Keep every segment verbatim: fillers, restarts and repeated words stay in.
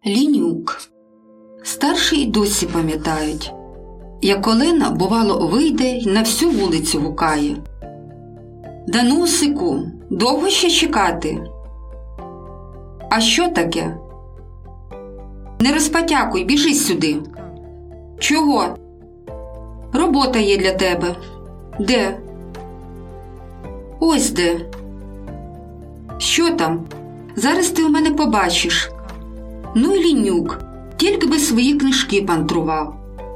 Лінюк. Старші й досі пам'ятають, як Олена, бувало, вийде й на всю вулицю гукає: «Данусику, довго ще чекати?» «А що таке?» «Не розпотякуй, біжи сюди!» «Чого?» «Робота є для тебе». «Де?» «Ось де». «Що там?» «Зараз ти у мене побачиш». Ну й лінюк, тільки би свої книжки пантрував.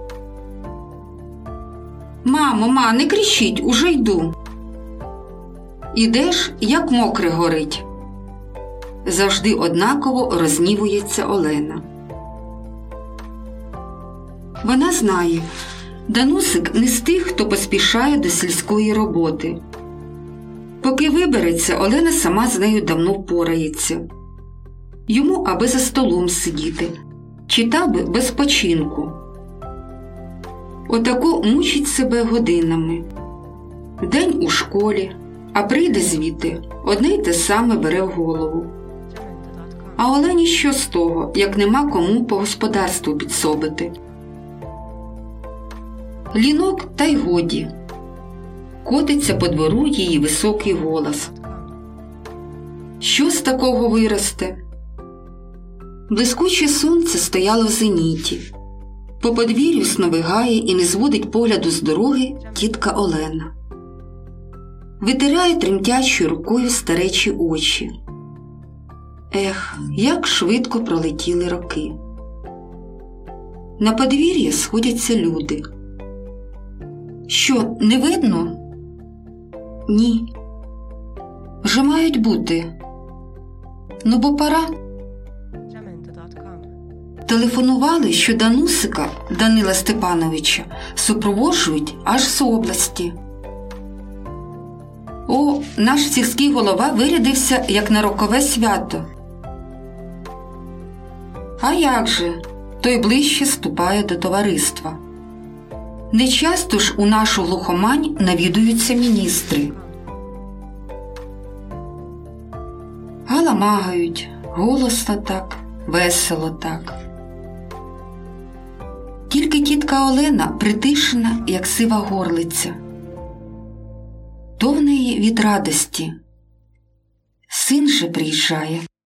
«Мамо, ма, не кричіть, уже йду». Ідеш, як мокре горить. Завжди однаково рознівується Олена. Вона знає, Данусик не з тих, хто поспішає до сільської роботи. Поки вибереться, Олена сама з нею давно впорається. Йому аби за столом сидіти, читав би без починку. Отако мучить себе годинами. День у школі, а прийде звідти, одне й те саме бере в голову. А Олені що з того, як нема кому по господарству підсобити? Лінок та й годі. Котиться по двору її високий голос. Що з такого виросте? Блискуче сонце стояло в зеніті. По подвір'ю сновигає і не зводить погляду з дороги тітка Олена. Витирає тремтячою рукою старечі очі. Ех, як швидко пролетіли роки. На подвір'ї сходяться люди. Що, не видно? Ні. Вже мають бути. Ну, бо пора. Телефонували, що Данусика, Данила Степановича, супроводжують аж з області. О, наш сільський голова вирядився, як на рокове свято. А як же? Той ближче ступає до товариства. Не часто ж у нашу глухомань навідуються міністри. Галамагають, голосно так, весело так. Тільки тітка Олена притишена, як сива горлиця. То в неї від радості. Син же приїжджає.